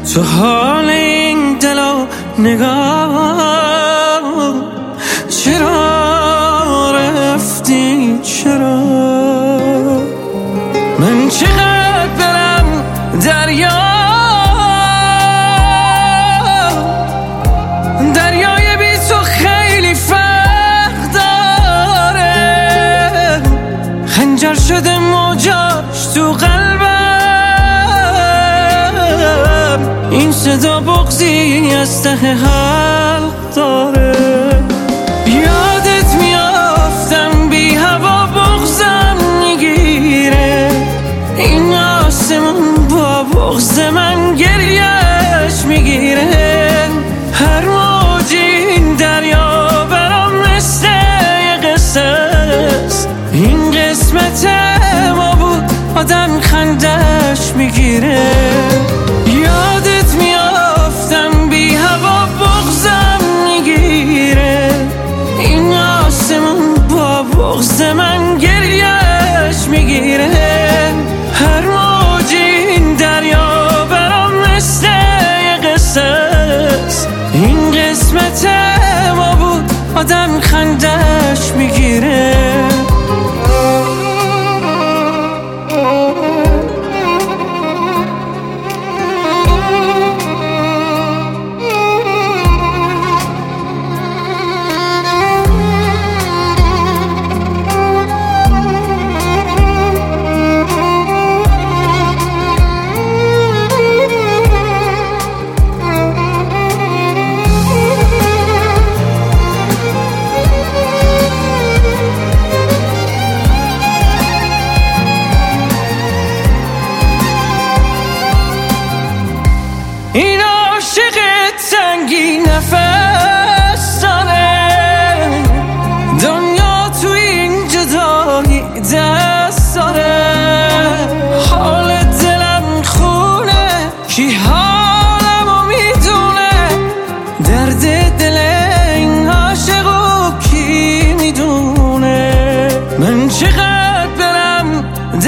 تو حال این دل و نگاه چرا رفتی؟ چرا من چقدر برم دریای بی تو خیلی فرق داره، خنجر شده موجاش تو قلبم، این صدا بغضی از ته حلق داره. یادت میافتم بی هوا بغضم میگیره، این آسمون با بغض من گریهش میگیره. هر موج این دریا برام مثل یه قصه است، این قسمت ما بود آدم خندش میگیره. یادت میافتم بی هوا بغضم میگیره، این آسمون با بغض من گریهش میگیره. هر موج این دریا برام مثل یه قصه است، این قسمت ما بود آدم خندش میگیره. این عاشق تنگی نفس داره، دنیا تو این جدایی دست داره. حال دلم خونه، کی حالمو میدونه، درد دل این عاشقو کی میدونه. من چقدر برم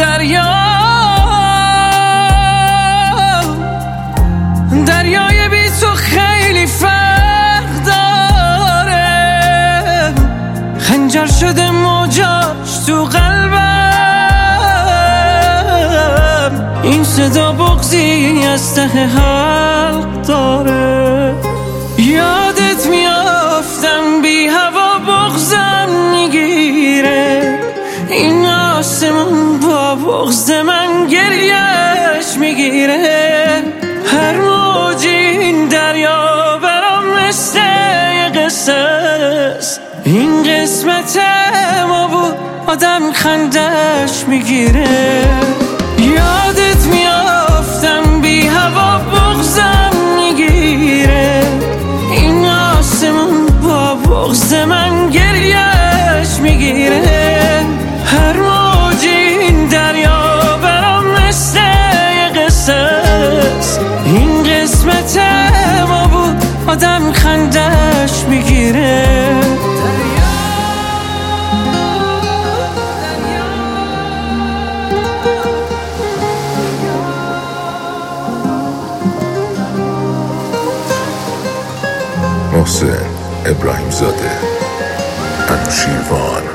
دریای بی تو خیلی فرق داره، خنجر شده موجاش تو قلبم، این صدا بغضی از ته حلق داره. یادت میافتم بی هوا بغضم میگیره، این آسمون با بغض من گریهش میگیره. هر موج این دریا برام مثل یه قصه است، این قسمت ما بود آدم خندش میگیره. یادت میافتم بی هوا بغضم میگیره، این آسمون با بغض من گریهش میگیره. هر موج این دریا برام مثل یه قصه است، این قسمت ما بود آدم خندش میگیره. محسن ابراهیم زاده، انوشیروان.